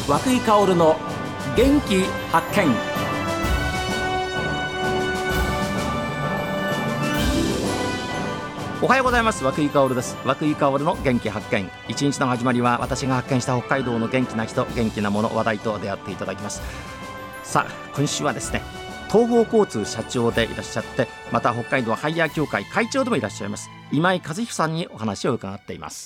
井香の元気発見。おはようございます。和久井香です。和久井香の元気発見。一日の始まりは私が発見した北海道の元気な人、元気なもの、話題と出会っていただきます。さあ今週はですね、東方交通社長でいらっしゃって、また北海道ハイヤー協会会長でもいらっしゃいます今井和彦さんにお話を伺っています。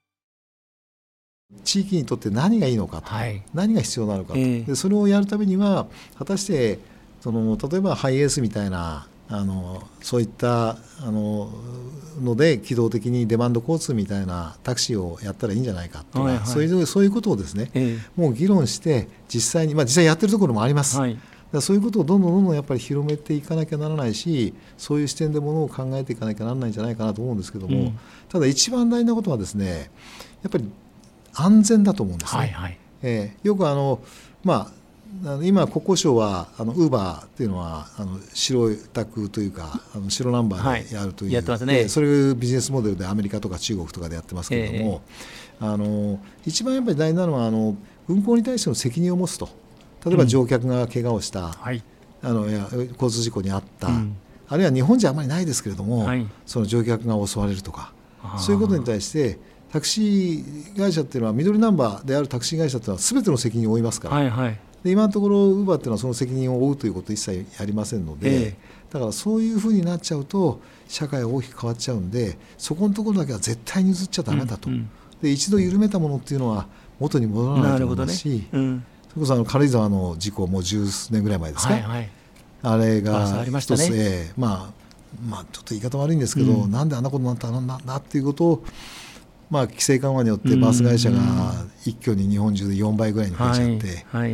地域にとって何がいいのかと、何が必要なのかと、でそれをやるためには果たして例えばハイエースみたいなそういったので機動的にデマンド交通みたいなタクシーをやったらいいんじゃないかとか、そういうことをですね、もう議論して実際やってるところもあります、そういうことをどんどんやっぱり広めていかなきゃならないし、そういう視点でものを考えていかなきゃならないんじゃないかなと思うんですけども、ただ一番大事なことはですね、やっぱり安全だと思うんですね。よく今国交省はウーバーっていうのは白いタクというか白ナンバーでやるという、 やってますね。 それいうビジネスモデルでアメリカとか中国とかでやってますけれども、一番やっぱり大事なのは運行に対しての責任を持つと。例えば乗客が怪我をした、交通事故に遭った、あるいは日本じゃあまりないですけれども、その乗客が襲われるとか、そういうことに対してタクシー会社っていうのは緑ナンバーであるタクシー会社っていうのは全ての責任を負いますから、で今のところウーバーっていうのはその責任を負うということは一切やりませんので、だからそういうふうになっちゃうと社会は大きく変わっちゃうんで、そこのところだけは絶対に譲っちゃダメだと、で一度緩めたものっていうのは元に戻らないと思いますし、それこそ軽井沢の事故も十数年ぐらい前ですか、あれが一つ、ちょっと言い方悪いんですけど、なんであんなことになったんだっていうことを規制緩和によってバス会社が一挙に日本中で4倍ぐらいに増えちゃって、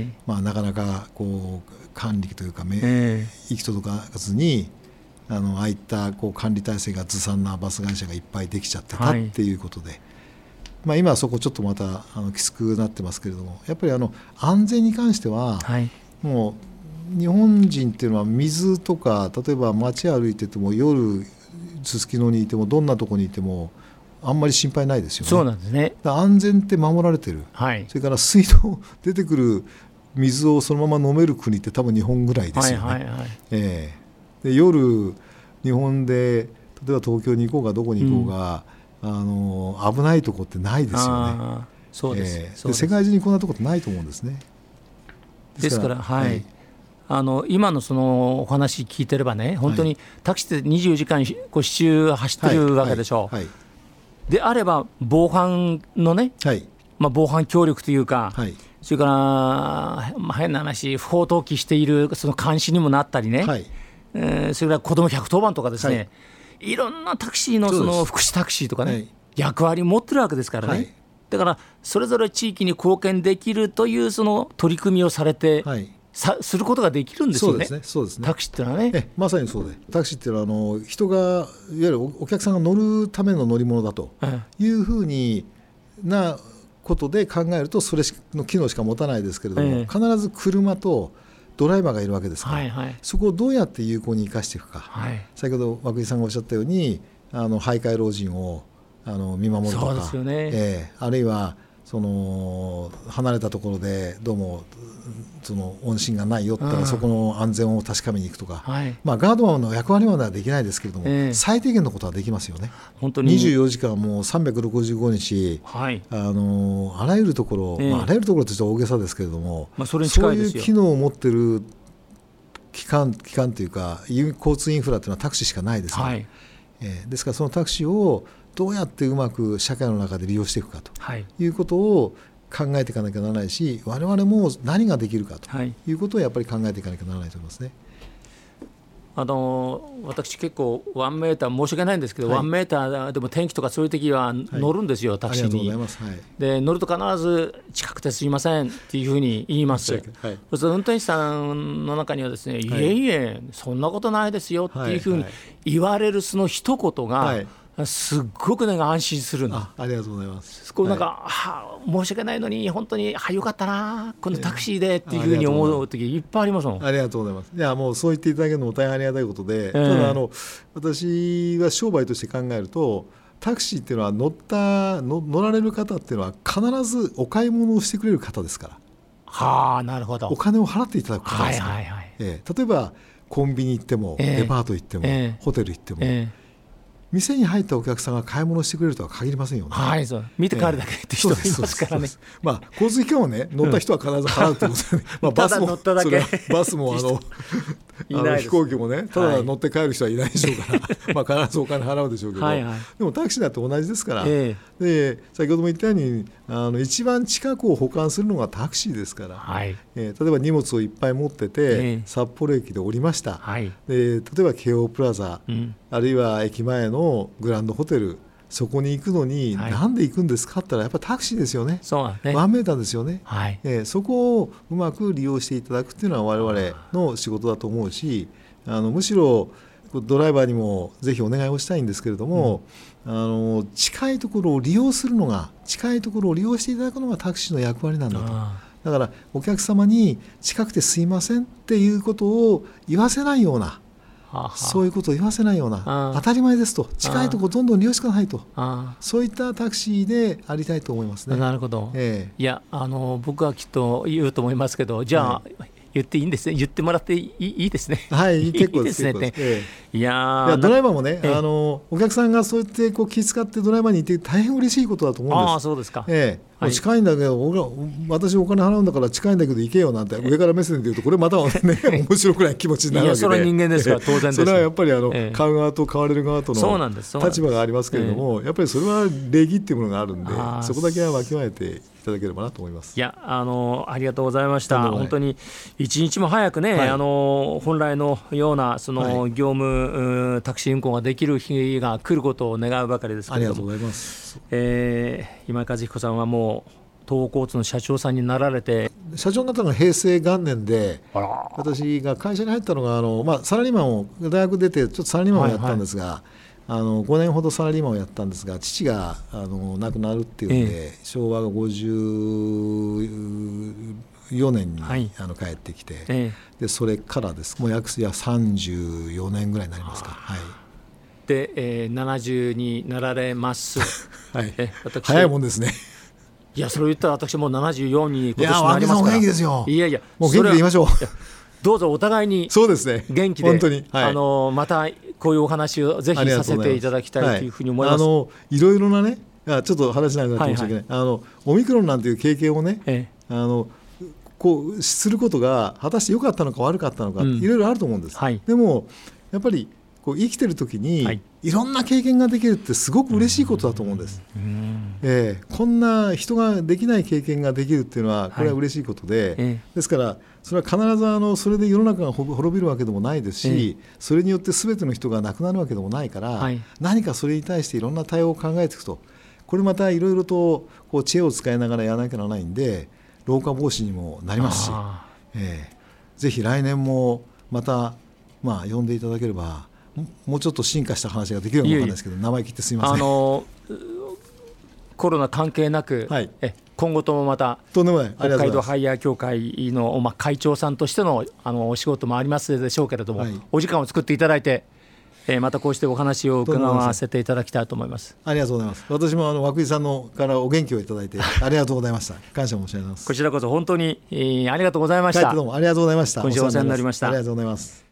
なかなか管理というか行き届かずにああいった管理体制がずさんなバス会社がいっぱいできちゃってたっていうことで、今はそこちょっとまたきつくなってますけれども、やっぱり安全に関しては、もう日本人っていうのは水とか、例えば街歩いてても夜すすきのにいてもどんなとこにいてもあんまり心配ないですよね。 そうなんですね。 安全って守られてる、それから水道出てくる水をそのまま飲める国って多分日本ぐらいですよね。で夜日本で例えば東京に行こうがどこに行こうが、危ないとこってないですよね。 そうです、 で世界中にこんなとこってないと思うんですね。 ですから今のそのお話聞いてればね、本当にタクシーって24時間7周走ってるわけでしょう。であれば防犯のね、防犯協力というか、それから変な話、不法投棄しているその監視にもなったりね、それから子ども110番とかですね、いろんなタクシーのその福祉タクシーとかね、役割を持ってるわけですからね、だからそれぞれ地域に貢献できるというその取り組みをされて、することができるんですよね。 そうですね。 タクシーっていうのはね、 まさにそうで、タクシーっていうのは人がいわゆるお客さんが乗るための乗り物だというふうになことで考えると、それの機能しか持たないですけれども、必ず車とドライバーがいるわけですから、そこをどうやって有効に生かしていくか、先ほど涌井さんがおっしゃったように徘徊老人を見守るとか、あるいは離れたところでどうも音信がないよって言ったら、そこの安全を確かめに行くとか、ガードマンの役割まではできないですけれども、最低限のことはできますよね。 本当に 24時間もう365日、あらゆるところ、あらゆるところとしては大げさですけれども、 それに近いですよ。 そういう機能を持っている機関というか交通インフラというのはタクシーしかないですから、ですからそのタクシーをどうやってうまく社会の中で利用していくかということを考えていかなきゃならないし、我々も何ができるかということをやっぱり考えていかなきゃならないと思いますね。 私結構1メーター申し訳ないんですけど、1メーターでも天気とかそういう時は乗るんですよ、タクシーに。で乗ると必ず近くてすいませんっていうふうに言います。そうすると運転手さんの中にはですね、いえいえそんなことないですよっていうふうに言われるその一言がすっごく安心するの。 ありがとうございます。 申し訳ないのに本当によかったなこのタクシーでっていうふうに思う時いっぱいありますもん。 ありがとうございます。いやもうそう言っていただけるのも大変ありがたいことで、ただ私は商売として考えると、タクシーっていうのは乗られる方っていうのは必ずお買い物をしてくれる方ですから。 はあ、なるほど。 お金を払っていただく方ですね。例えばコンビニ行っても、デパート行っても、ホテル行っても、店に入ったお客さんが買い物してくれるとは限りませんよね。 はい、そう見て帰るだけって人いますからね。 交通機関をね、乗った人は必ず払うということで、バスも乗っただけ、 バスも飛行機もね、ただ乗って帰る人はいないでしょうから、必ずお金払うでしょうけど、でもタクシーだって同じですから、で先ほども言ったように一番近くを補完するのがタクシーですから、例えば荷物をいっぱい持ってて、札幌駅で降りました、で例えば京王プラザ、あるいは駅前のグランドホテル、そこに行くのになんで行くんですかって言ったら、やっぱりタクシーですよね。ワンメーターですよね。そこをうまく利用していただくっていうのは我々の仕事だと思うし、むしろドライバーにもぜひお願いをしたいんですけれども、近いところを利用していただくのがタクシーの役割なんだと。だからお客様に近くてすいませんっていうことを言わせないような、そういうことを言わせないような、当たり前ですと、近いところどんどん利用してくださいと、そういったタクシーでありたいと思いますね。 なるほど。いや僕はきっと言うと思いますけど、じゃあ、言っていいんですね。言ってもらっていいですね。 はい、結構ですね。いやドライバーもね、お客さんがそうやって気遣ってドライバーにいて大変嬉しいことだと思うんです。 そうですか。 近いんだけど、私お金払うんだから近いんだけど行けよなんて上から目線で言うと、これまたね面白くない気持ちになるわけで、 それは人間ですから当然です。 それはやっぱり買う側と買われる側との立場がありますけれども、やっぱりそれは礼儀っていうものがあるんで、そこだけはわきまえていただければなと思います。 いやありがとうございました。本当に一日も早くね、本来のような業務タクシー運行ができる日が来ることを願うばかりですけれども、 ありがとうございます。 今井和彦さんはもう東北交通の社長さんになられて、 社長になったのが平成元年で、私が会社に入ったのがサラリーマンを大学出てちょっとサラリーマンをやったんですが、5年ほどサラリーマンをやったんですが、父が亡くなるっていうんで、昭和が54年に帰ってきて、でそれからです。もう約34年ぐらいになりますか。 で、70になられます。 早いもんですね。 いや、それを言ったら私もう74に今年なりますから。 いや、お元気ですよ。 いやいや、 もう元気で言いましょう。 どうぞお互いに元気で、 本当に、 またこういうお話をぜひさせていただきたいというふうに思います。 いろいろなね、ちょっと話長くなって申し訳ない、オミクロンなんていう経験をね、することが果たして良かったのか悪かったのか、いろいろあると思うんです。でもやっぱり生きてる時に、いろんな経験ができるってすごく嬉しいことだと思うんです。こんな人ができない経験ができるっていうのは、これは嬉しいことで、ですからそれは必ずそれで世の中が滅びるわけでもないですし、それによって全ての人が亡くなるわけでもないから、何かそれに対していろんな対応を考えていくと、これまたいろいろと知恵を使いながらやらなきゃならないんで、老化防止にもなりますし、ぜひ来年もまた呼んでいただければ、もうちょっと進化した話ができるかもわかんないですけど、生意気ってすみません。 コロナ関係なく、今後ともまた北海道ハイヤー協会の会長さんとしてのお仕事もありますでしょうけれども、お時間を作っていただいて、またこうしてお話を伺わせていただきたいと思います。 ありがとうございます。私も涌井さんからお元気をいただいてありがとうございました。感謝申し上げます。 こちらこそ本当に、ありがとうございました。 どうもありがとうございました。 今週お世話になりました。 ありがとうございます。